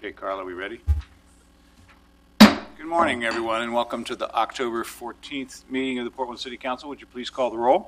Okay, Carla, we ready? Good morning, everyone, and welcome to the October 14th meeting of the Portland City Council. Would you please call the roll?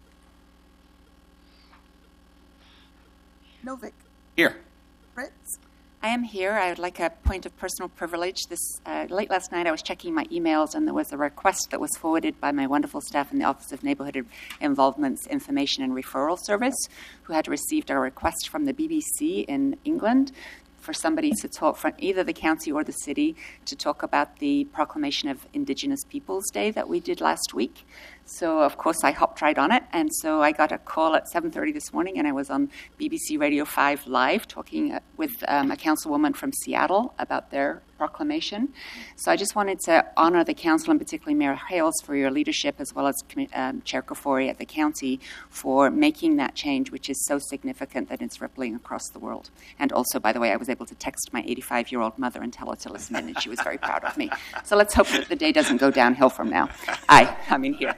Novick. Here. Fritz. I am here. I would like a point of personal privilege. Late last night, I was checking my emails, and there was a request that was forwarded by my wonderful staff in the Office of Neighborhood Involvement's Information and Referral Service, who had received a request from the BBC in England for somebody to talk from either the county or the city to talk about the proclamation of Indigenous Peoples Day that we did last week. So, of course, I hopped right on it, and so I got a call at 7:30 this morning, and I was on BBC Radio 5 Live talking with a councilwoman from Seattle about their proclamation. So I just wanted to honor the council, and particularly Mayor Hales, for your leadership, as well as Chair Kafori at the county for making that change, which is so significant that it's rippling across the world. And also, by the way, I was able to text my 85-year-old mother and tell her to listen in, and she was very proud of me. So let's hope that the day doesn't go downhill from now. I mean here.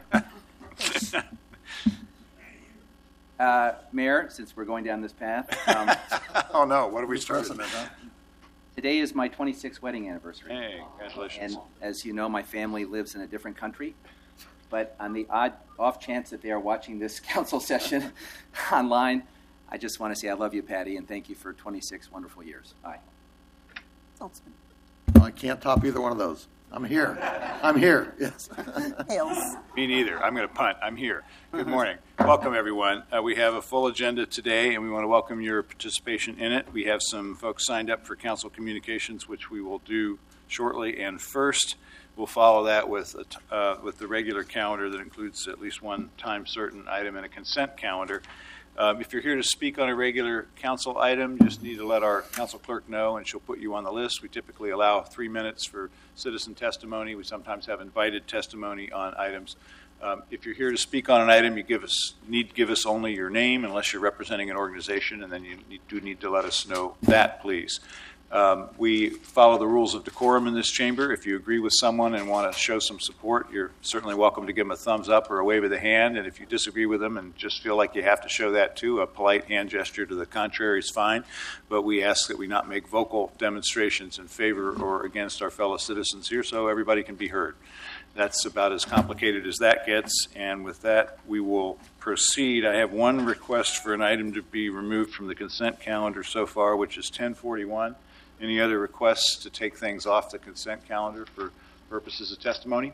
Mayor, since we're going down this path, Oh, no. What are we starting? today is my 26th wedding anniversary. Hey, congratulations. And as you know, my family lives in a different country. But on the off chance that they are watching this council session online, I just want to say I love you, Patty, and thank you for 26 wonderful years. Bye. Saltzman. I can't top either one of those. I'm here. Yes. Hales. Me neither. I'm going to punt. I'm here. Good morning. Welcome, everyone. We have a full agenda today, and we want to welcome your participation in it. We have some folks signed up for council communications, which we will do shortly. And first, we'll follow that with the regular calendar that includes at least one time certain item and a consent calendar. If you're here to speak on a regular council item, just need to let our council clerk know, and she'll put you on the list. We typically allow 3 minutes for citizen testimony. We sometimes have invited testimony on items. If you're here to speak on an item, you need to give us only your name, unless you're representing an organization, and then you do need to let us know that, please. We follow the rules of decorum in this chamber. If you agree with someone and want to show some support, you're certainly welcome to give them a thumbs up or a wave of the hand. And if you disagree with them and just feel like you have to show that too, a polite hand gesture to the contrary is fine. But we ask that we not make vocal demonstrations in favor or against our fellow citizens here so everybody can be heard. That's about as complicated as that gets. And with that, we will proceed. I have one request for an item to be removed from the consent calendar so far, which is 1041. Any other requests to take things off the consent calendar for purposes of testimony?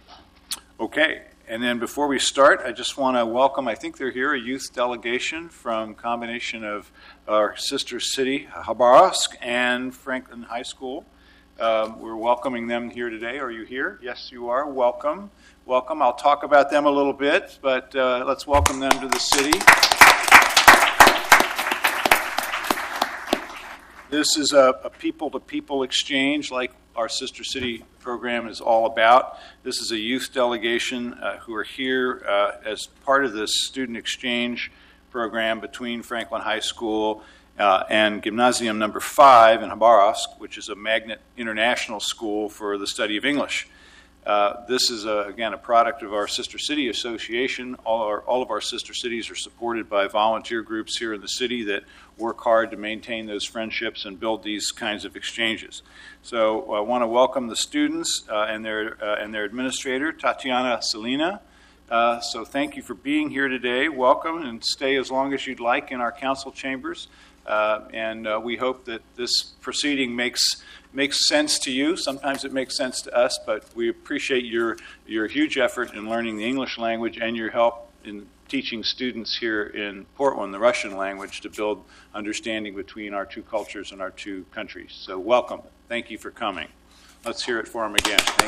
Okay. And then before we start, I just want to welcome, I think they're here, a youth delegation from a combination of our sister city, Khabarovsk, and Franklin High School. We're welcoming them here today. Are you here? Yes, you are. Welcome. Welcome. I'll talk about them a little bit, but let's welcome them to the city. This is a people-to-people exchange like our Sister City program is all about. This is a youth delegation who are here as part of this student exchange program between Franklin High School and Gymnasium number 5 in Khabarovsk, which is a magnet international school for the study of English. This is, again, a product of our Sister City Association. All of our sister cities are supported by volunteer groups here in the city that work hard to maintain those friendships and build these kinds of exchanges. So I want to welcome the students and their administrator, Tatiana Selina. So thank you for being here today. Welcome, and stay as long as you'd like in our council chambers. And we hope that this proceeding makes sense to you. Sometimes it makes sense to us, but we appreciate your huge effort in learning the English language and your help in teaching students here in Portland the Russian language to build understanding between our two cultures and our two countries. So welcome. Thank you for coming. Let's hear it for them again. Thank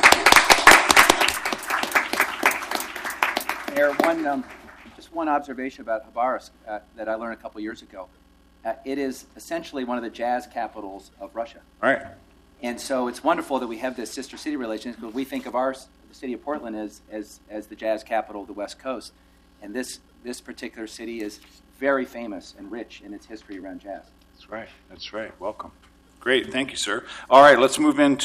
you. Mayor, just one observation about Khabarovsk that I learned a couple years ago. It is essentially one of the jazz capitals of Russia. All right. And so it's wonderful that we have this sister city relations, because we think of the city of Portland as the jazz capital of the West Coast. And this particular city is very famous and rich in its history around jazz. That's right. Welcome. Great. Thank you, sir. All right, let's move into